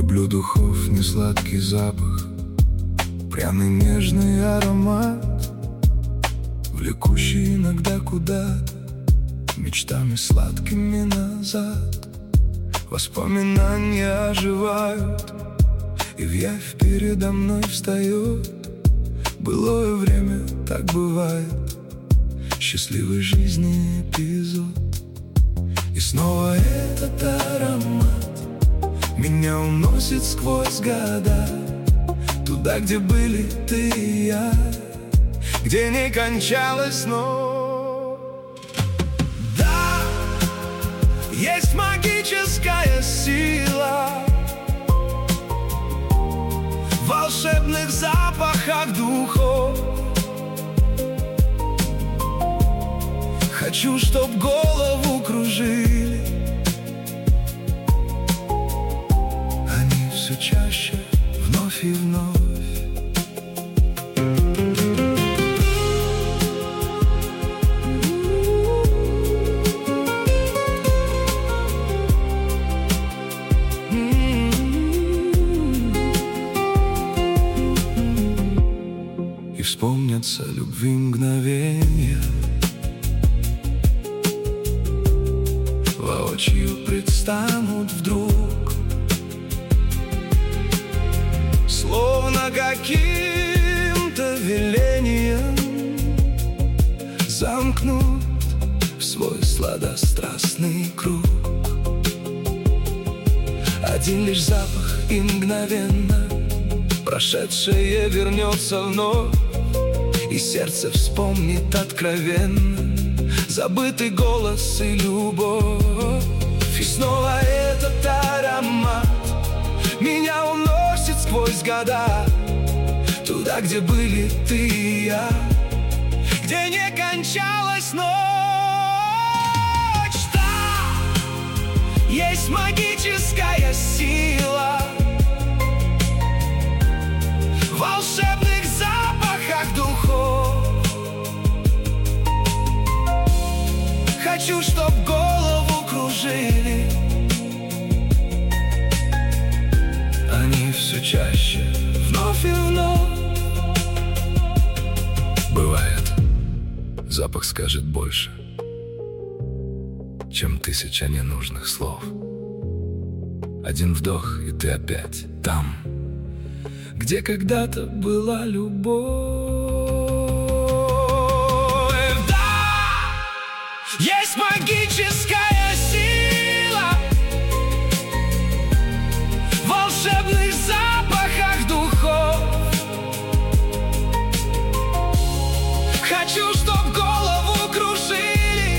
Люблю духов, несладкий запах, пряный нежный аромат, влекущий иногда куда-то, мечтами сладкими назад. Воспоминания оживают, и вявь передо мной встает. Былое время, так бывает, счастливой жизни эпизод. И снова этот аромат меня уносит сквозь года, туда, где были ты и я, где не кончалось, но да, есть магическая сила в волшебных запахах духов. Хочу, чтоб голову кружили они все чаще, вновь и вновь. И вспомнятся любви мгновенья, воочию предстанут вдруг, словно каким-то велением замкнут в свой сладострастный круг. Один лишь запах, и мгновенно прошедшее вернется вновь, и сердце вспомнит откровенно забытый голос и любовь. И снова этот аромат меня уносит сквозь года, туда, где были ты и я, где не кончалась ночь. Да, есть магическая сила в волшебных запахах духов. Хочу, чтоб голову кружили они все чаще, вновь и вновь. Бывает, запах скажет больше, чем 1000 ненужных слов. Один вдох, и ты опять там, где когда-то была любовь. Есть магическая сила в волшебных запахах духов. Хочу, чтоб голову кружили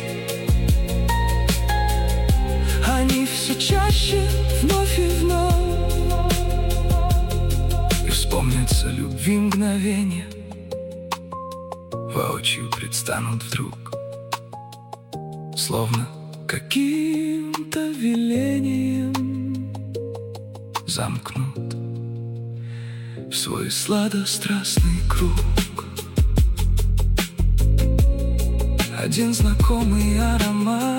они все чаще, вновь и вновь. И вспомнятся любви мгновенья, воочию предстанут вдруг, словно каким-то велением замкнут в свой сладострастный круг. Один знакомый аромат